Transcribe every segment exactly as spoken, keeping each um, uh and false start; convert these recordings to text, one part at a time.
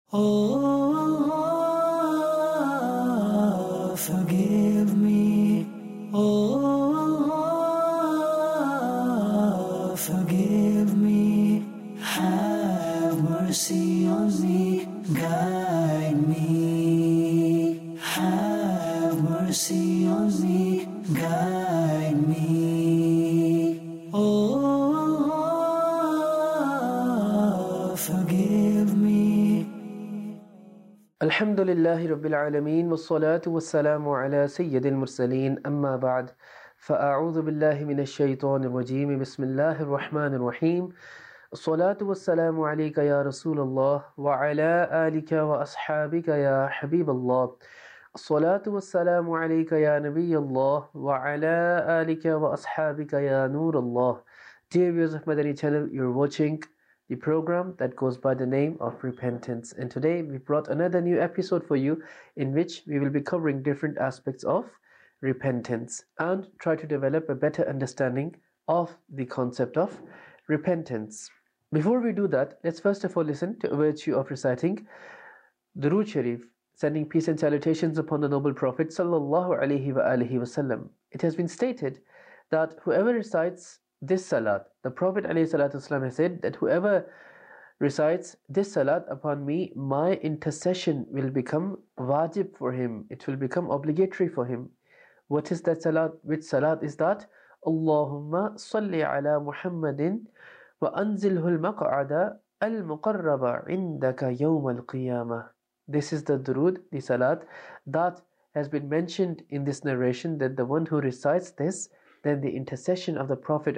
Oh, forgive me. Oh, forgive me. Have mercy on me. Guide me. Have mercy on me. Guide me. Oh, forgive me. الحمد لله رب العالمين والصلاة والسلام على سيد المرسلين أما بعد فأعوذ بالله من الشيطان الرجيم بسم الله الرحمن الرحيم الصلاة والسلام عليك يا رسول الله وعلى آلك وأصحابك يا حبيب الله الصلاة والسلام عليك يا نبي الله وعلى آلك وأصحابك يا نور الله. Dear viewers of Madani channel, you're watching the program that goes by the name of Repentance, and today we brought another new episode for you in which we will be covering different aspects of repentance and try to develop a better understanding of the concept of repentance. Before we do that, let's first of all listen to a virtue of reciting Durood Sharif, sending peace and salutations upon the noble Prophet sallallahu alaihi wa alihi wasallam. It has been stated that whoever recites this salat, the Prophet ﷺ has said that whoever recites this salat upon me, my intercession will become wajib for him. It will become obligatory for him. What is that salat? Which salat is that? Allahumma salli ala Muhammadin wa anzilhu al-maq'ada al-muqarraba indaka yawm al-qiyamah. This is the durood, the salat that has been mentioned in this narration, that the one who recites this, then the intercession of the Prophet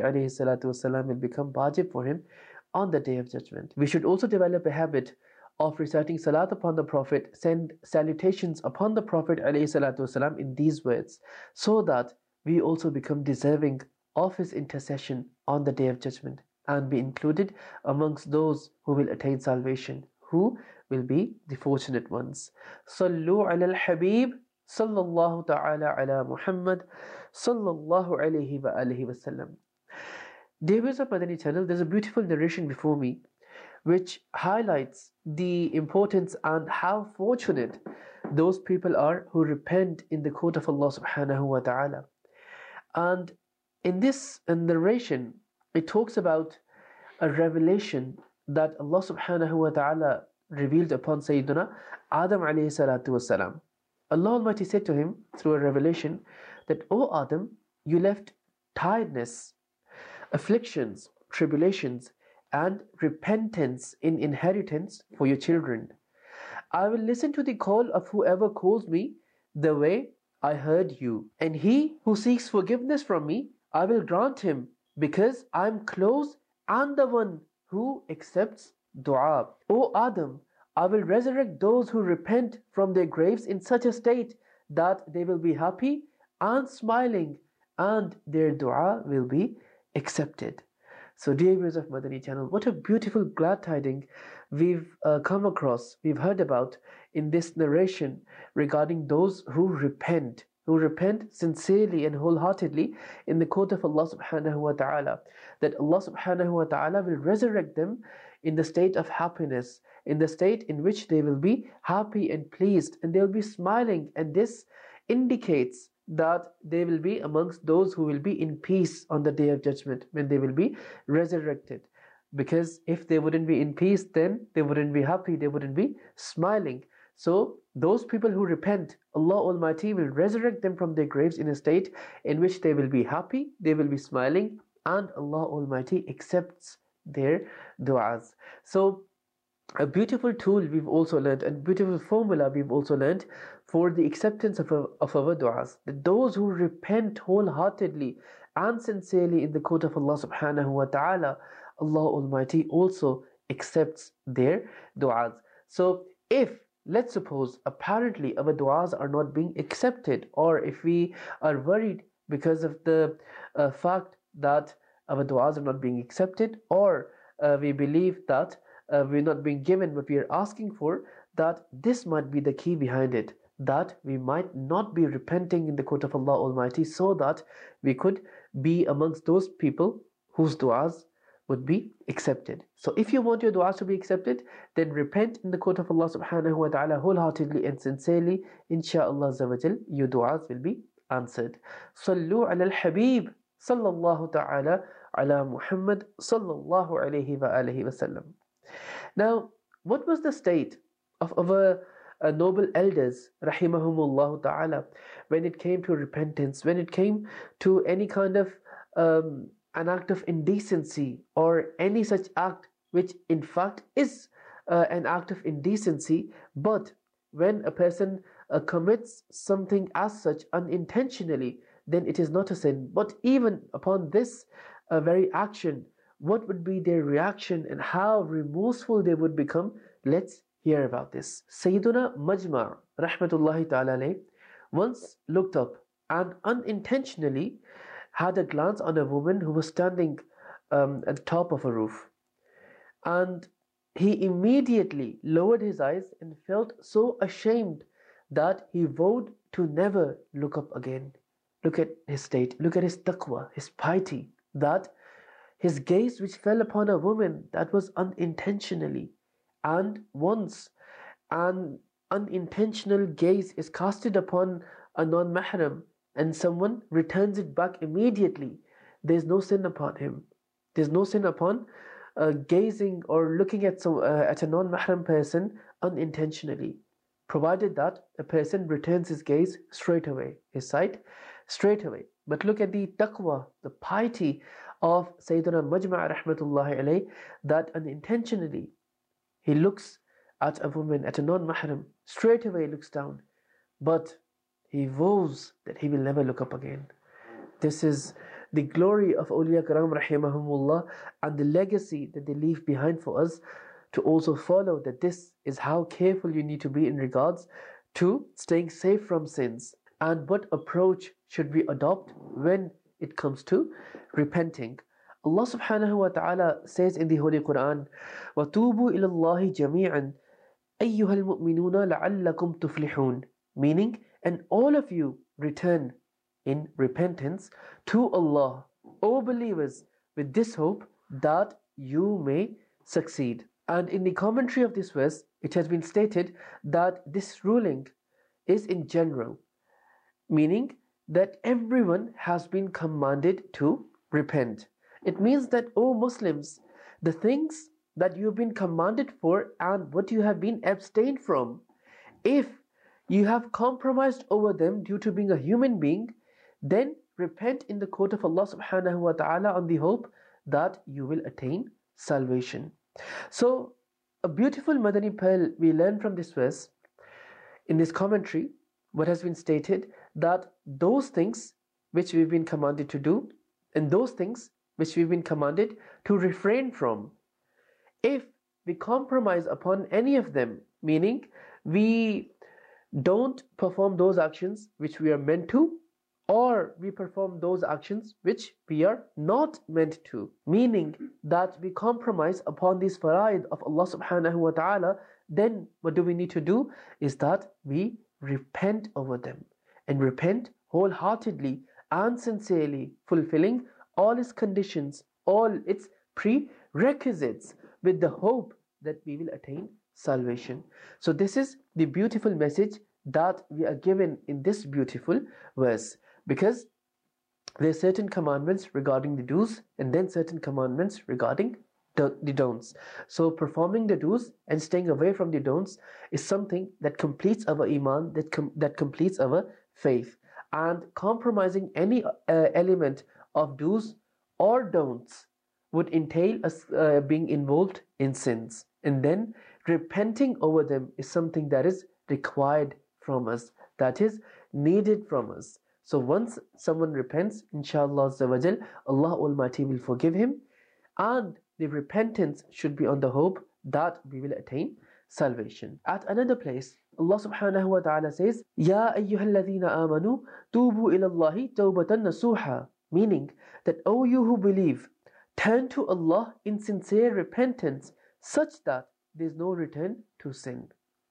ﷺ will become wajib for him on the Day of Judgment. We should also develop a habit of reciting salat upon the Prophet, send salutations upon the Prophet ﷺ in these words, so that we also become deserving of his intercession on the Day of Judgment and be included amongst those who will attain salvation, who will be the fortunate ones. Sallu ala al-Habib sallallahu ta'ala ala Muhammad sallallahu alayhi wa alihi wa sallam. Dear viewers of Madani channel, there's a beautiful narration before me which highlights the importance and how fortunate those people are who repent in the court of Allah subhanahu wa ta'ala. And in this narration, it talks about a revelation that Allah subhanahu wa ta'ala revealed upon Sayyidina Adam alayhi salatu wasalam. Allah Almighty said to him through a revelation that, O Adam, you left tiredness, afflictions, tribulations, and repentance in inheritance for your children. I will listen to the call of whoever calls me the way I heard you. And he who seeks forgiveness from me, I will grant him, because I am close and the one who accepts dua. O Adam, I will resurrect those who repent from their graves in such a state that they will be happy and smiling, and their dua will be accepted. So dear viewers of Madani channel, what a beautiful glad tidings we've uh, come across, we've heard about in this narration regarding those who repent, who repent sincerely and wholeheartedly in the court of Allah subhanahu wa ta'ala, that Allah subhanahu wa ta'ala will resurrect them in the state of happiness, in the state in which they will be happy and pleased, and they will be smiling, and this indicates that they will be amongst those who will be in peace on the Day of Judgment when they will be resurrected. Because if they wouldn't be in peace, then they wouldn't be happy, they wouldn't be smiling. So those people who repent, Allah Almighty will resurrect them from their graves in a state in which they will be happy, they will be smiling, and Allah Almighty accepts their du'as. So a beautiful tool we've also learned, a beautiful formula we've also learned for the acceptance of our, of our du'as, that those who repent wholeheartedly and sincerely in the court of Allah subhanahu wa ta'ala, Allah Almighty also accepts their du'as. So if, let's suppose, apparently our du'as are not being accepted, or if we are worried because of the uh, fact that our du'as are not being accepted, or uh, we believe that Uh, we're not being given what we are asking for, that this might be the key behind it, that we might not be repenting in the court of Allah Almighty, so that we could be amongst those people whose du'as would be accepted. So if you want your du'as to be accepted, then repent in the court of Allah subhanahu wa ta'ala wholeheartedly and sincerely. Insha'Allah azza wa jal, your du'as will be answered. Sallu ala al-habib sallallahu ta'ala ala Muhammad sallallahu alayhi wa alihi wa sallam. Now, what was the state of our uh, noble elders, rahimahumullah ta'ala, when it came to repentance, when it came to any kind of um, an act of indecency or any such act which in fact is uh, an act of indecency, but when a person uh, commits something as such unintentionally, then it is not a sin. But even upon this uh, very action, what would be their reaction and how remorseful they would become? Let's hear about this. Sayyiduna Majma' rahmatullahi ta'ala alayh once looked up and unintentionally had a glance on a woman who was standing um, at the top of a roof. And he immediately lowered his eyes and felt so ashamed that he vowed to never look up again. Look at his state, look at his taqwa, his piety, that his gaze which fell upon a woman, that was unintentionally. And once an unintentional gaze is casted upon a non-mahram and someone returns it back immediately, there's no sin upon him. There's no sin upon uh, gazing or looking at some uh, at a non-mahram person unintentionally, provided that a person returns his gaze straight away, his sight straight away. But look at the taqwa, the piety of Sayyidina Majma' rahmatullahi alayh, that unintentionally he looks at a woman, at a non-mahram, straight away looks down, but he vows that he will never look up again. This is the glory of awliya karam rahimahumullah and the legacy that they leave behind for us to also follow, that this is how careful you need to be in regards to staying safe from sins and what approach should we adopt when it comes to repenting. Allah subhanahu wa ta'ala says in the Holy Quran, وَتُوبُوا إِلَى اللَّهِ جَمِيعًا أَيُّهَا الْمُؤْمِنُونَ لَعَلَّكُمْ تُفْلِحُونَ, meaning, and all of you return in repentance to Allah, O believers, with this hope that you may succeed. And in the commentary of this verse, it has been stated that this ruling is in general, meaning that everyone has been commanded to repent. It means that, O Muslims, the things that you have been commanded for and what you have been abstained from, if you have compromised over them due to being a human being, then repent in the court of Allah subhanahu wa ta'ala on the hope that you will attain salvation. So, a beautiful Madani pearl we learn from this verse, in this commentary, what has been stated, that those things which we've been commanded to do, and those things which we've been commanded to refrain from, if we compromise upon any of them, meaning we don't perform those actions which we are meant to, or we perform those actions which we are not meant to, meaning that we compromise upon these faraid of Allah subhanahu wa ta'ala, then what do we need to do is that we repent over them, and repent wholeheartedly and sincerely, fulfilling all its conditions, all its prerequisites, with the hope that we will attain salvation. So this is the beautiful message that we are given in this beautiful verse, because there are certain commandments regarding the do's and then certain commandments regarding the, the don'ts. So performing the do's and staying away from the don'ts is something that completes our iman, that, com that completes our faith. And compromising any uh, element of do's or don'ts would entail us uh, being involved in sins. And then repenting over them is something that is required from us, that is needed from us. So once someone repents, inshallah azza wa jal, Allah Almighty will forgive him, and the repentance should be on the hope that we will attain salvation. At another place, Allah subhanahu wa ta'ala says, Ya ayyuhalladhina amanu tubu ila Allahi tawbatan nasuha, meaning that, O you who believe, turn to Allah in sincere repentance, such that there is no return to sin.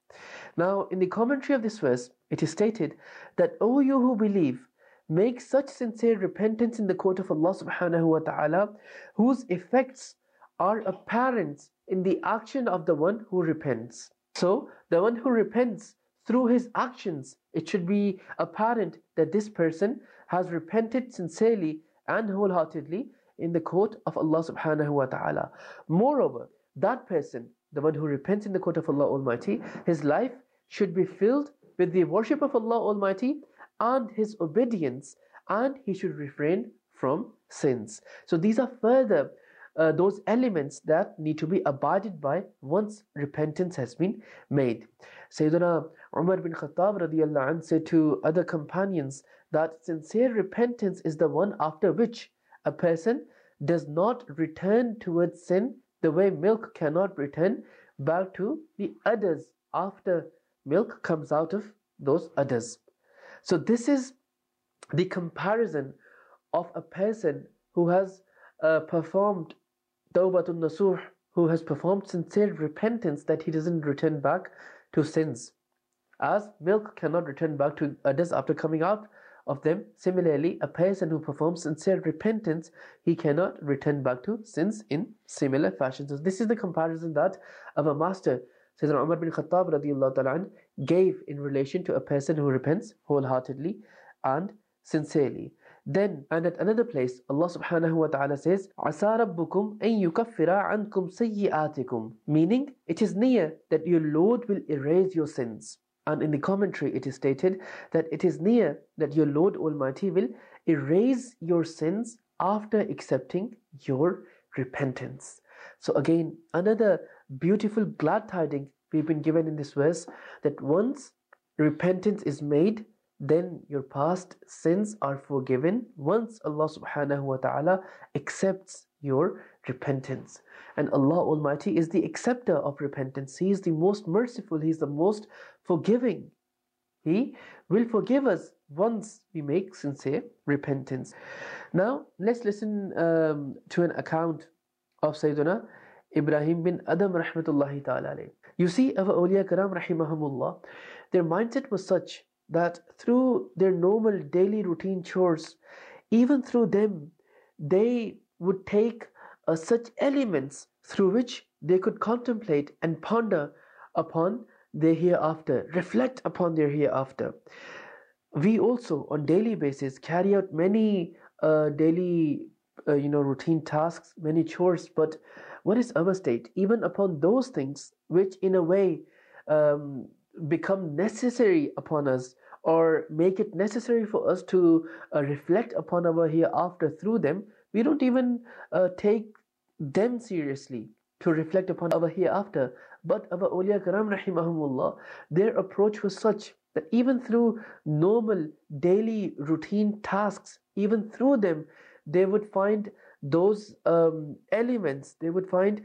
Now, in the commentary of this verse, it is stated that, O you who believe, make such sincere repentance in the court of Allah subhanahu wa ta'ala, whose effects are apparent in the action of the one who repents. So the one who repents through his actions, it should be apparent that this person has repented sincerely and wholeheartedly in the court of Allah subhanahu wa ta'ala. Moreover, that person, the one who repents in the court of Allah Almighty, his life should be filled with the worship of Allah Almighty and his obedience, and he should refrain from sins. So these are further uh, those elements that need to be abided by once repentance has been made. Sayyidina Umar bin Khattab radiyallahu anh said to other companions that sincere repentance is the one after which a person does not return towards sin the way milk cannot return back to the udders after milk comes out of those udders. So this is the comparison of a person who has uh, performed tawbatun nasuh, who has performed sincere repentance that he doesn't return back to sins. As milk cannot return back to udders after coming out of them, similarly, a person who performs sincere repentance, he cannot return back to sins in similar fashion. So this is the comparison that our master, Sayyidina Umar bin Khattab radiyallahu ta'ala anh, gave in relation to a person who repents wholeheartedly and sincerely. Then, and at another place, Allah subhanahu wa ta'ala says, عَسَى رَبُّكُمْ أَن يُكَفِّرَ عَنْكُمْ سَيِّئَاتِكُمْ, meaning, it is near that your Lord will erase your sins. And in the commentary it is stated that it is near that your Lord Almighty will erase your sins after accepting your repentance. So again, another beautiful glad tidings we've been given in this verse, that once repentance is made, then your past sins are forgiven once Allah subhanahu wa ta'ala accepts your repentance. And Allah Almighty is the acceptor of repentance. He is the most merciful, He is the most forgiving. He will forgive us once we make sincere repentance. Now let's listen um, to an account of Sayyidina Ibrahim bin Adham rahmatullahi ta'ala alayh. You see, our awliya karam rahimahumullah, their mindset was such that through their normal daily routine chores, even through them, they would take uh, such elements through which they could contemplate and ponder upon their hereafter, reflect upon their hereafter. We also, on daily basis, carry out many uh, daily, uh, you know, routine tasks, many chores. But what is our state? Even upon those things which, in a way, um, become necessary upon us, or make it necessary for us to uh, reflect upon our hereafter through them, we don't even uh, take them seriously to reflect upon our hereafter. But our awliya karam rahimahumullah, their approach was such that even through normal daily routine tasks, even through them, they would find those um, elements, they would find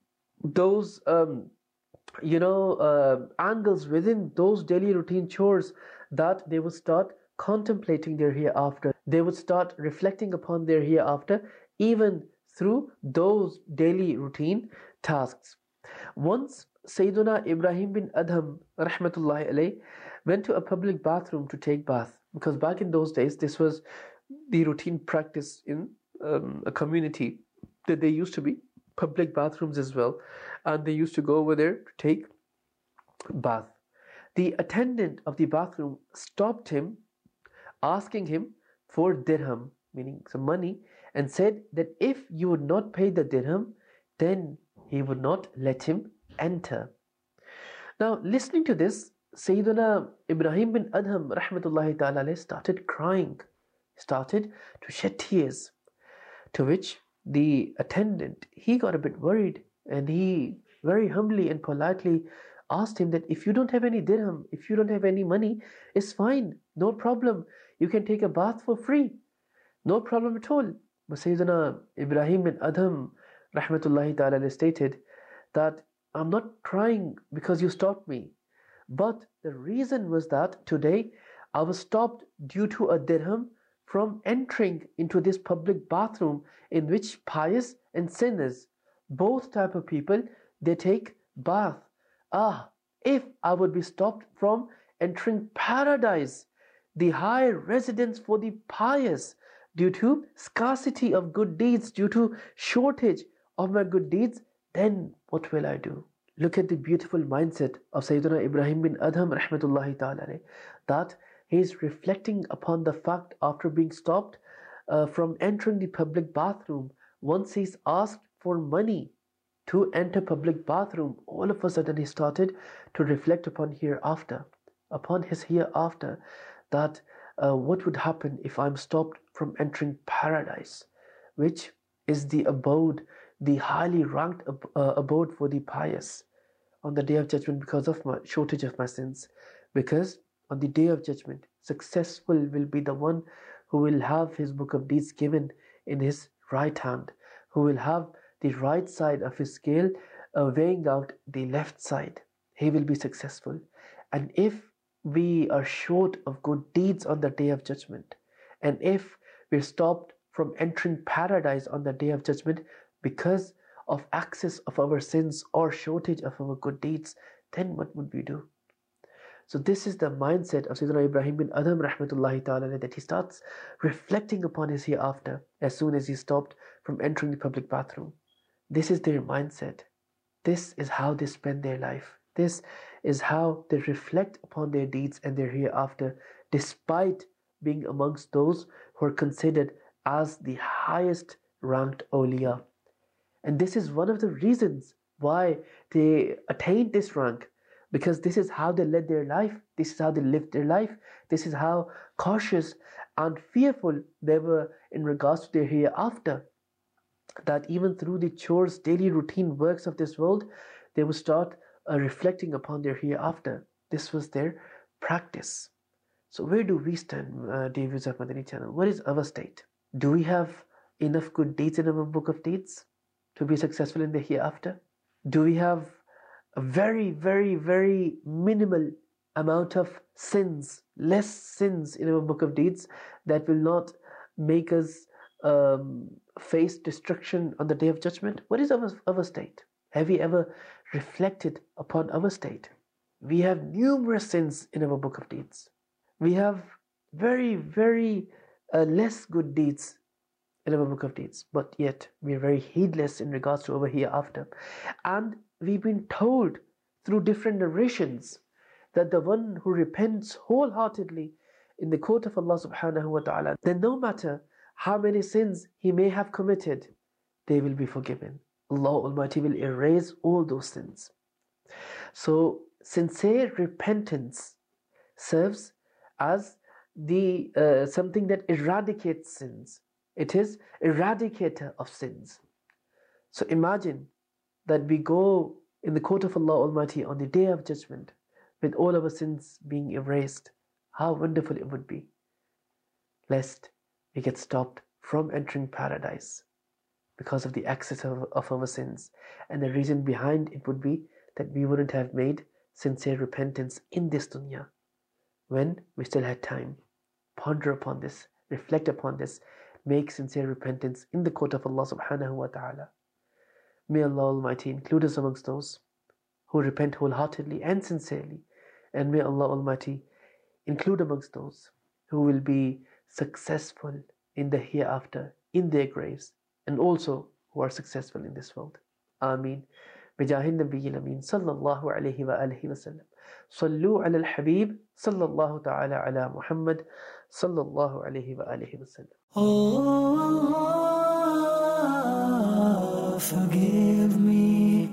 those um, you know uh, angles within those daily routine chores, that they would start contemplating their hereafter. They would start reflecting upon their hereafter even through those daily routine tasks. Once Sayyiduna Ibrahim bin Adham rahmatullahi alayh went to a public bathroom to take bath, because back in those days this was the routine practice in um, a community, that there used to be public bathrooms as well, and they used to go over there to take bath. The attendant of the bathroom stopped him, asking him for dirham, meaning some money, and said that if you would not pay the dirham, then he would not let him enter. Now, listening to this, Sayyiduna Ibrahim bin Adham rahmatullahi ta'ala started crying, started to shed tears, to which the attendant, he got a bit worried, and he very humbly and politely asked him that if you don't have any dirham, if you don't have any money, it's fine, no problem, you can take a bath for free, no problem at all. But Sayyidina Ibrahim bin Adham rahmatullahi ta'ala stated that I'm not crying because you stopped me, but the reason was that today I was stopped due to a dirham from entering into this public bathroom in which pious and sinners, both type of people, they take bath. Ah, if I would be stopped from entering paradise, the high residence for the pious, due to scarcity of good deeds, due to shortage of my good deeds, then what will I do? Look at the beautiful mindset of Sayyidina Ibrahim bin Adham rahmatullahi ta'ala, that he is reflecting upon the fact after being stopped uh, from entering the public bathroom. Once he's asked for money to enter public bathroom, all of a sudden he started to reflect upon hereafter, upon his hereafter, that uh, what would happen if I'm stopped from entering paradise, which is the abode, the highly ranked ab- uh, abode for the pious on the day of judgment, because of my shortage of my sins. Because on the day of judgment, successful will be the one who will have his book of deeds given in his right hand, who will have the right side of his scale uh, weighing out the left side. He will be successful. And if we are short of good deeds on the day of judgment, and if we're stopped from entering paradise on the day of judgment because of excess of our sins or shortage of our good deeds, then what would we do? So this is the mindset of Sayyidina Ibrahim bin Adham rahmatullahi ta'ala, that he starts reflecting upon his hereafter as soon as he stopped from entering the public bathroom. This is their mindset. This is how they spend their life. This is how they reflect upon their deeds and their hereafter, despite being amongst those who are considered as the highest ranked awliya. And this is one of the reasons why they attained this rank, because this is how they led their life, this is how they lived their life, this is how cautious and fearful they were in regards to their hereafter, that even through the chores, daily routine works of this world, they would start uh, reflecting upon their hereafter. This was their practice. So where do we stand, uh, dear viewers of Madani channel? What is our state? Do we have enough good deeds in our book of deeds to be successful in the hereafter? Do we have a very, very, very minimal amount of sins, less sins in our book of deeds that will not make us um, face destruction on the day of judgment? What is our, our state? Have we ever reflected upon our state? We have numerous sins in our book of deeds. We have very, very uh, less good deeds in our book of deeds, but yet we are very heedless in regards to our hereafter. And we've been told through different narrations that the one who repents wholeheartedly in the court of Allah subhanahu wa ta'ala, then no matter how many sins he may have committed, they will be forgiven. Allah Almighty will erase all those sins. So sincere repentance serves as the uh, something that eradicates sins. It is eradicator of sins. So imagine that we go in the court of Allah Almighty on the day of judgment with all our sins being erased. How wonderful it would be, lest we get stopped from entering paradise because of the excess of, of our sins. And the reason behind it would be that we wouldn't have made sincere repentance in this dunya when we still had time. Ponder upon this, reflect upon this, make sincere repentance in the court of Allah subhanahu wa ta'ala. May Allah Almighty include us amongst those who repent wholeheartedly and sincerely. And may Allah Almighty include amongst those who will be successful in the hereafter, in their graves, and also who are successful in this world. Ameen. بجاه النبي الأمين صلى الله عليه وآله وسلم. صلوا على الحبيب صلى الله تعالى على محمد صلى الله عليه وآله وسلم. Oh, forgive me.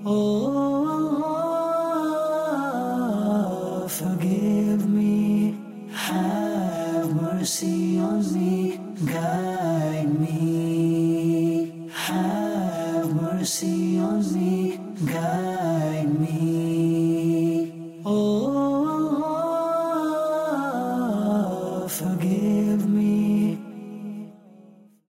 Oh, forgive me. Have mercy on me. Guide me. Have mercy on me. Guide me.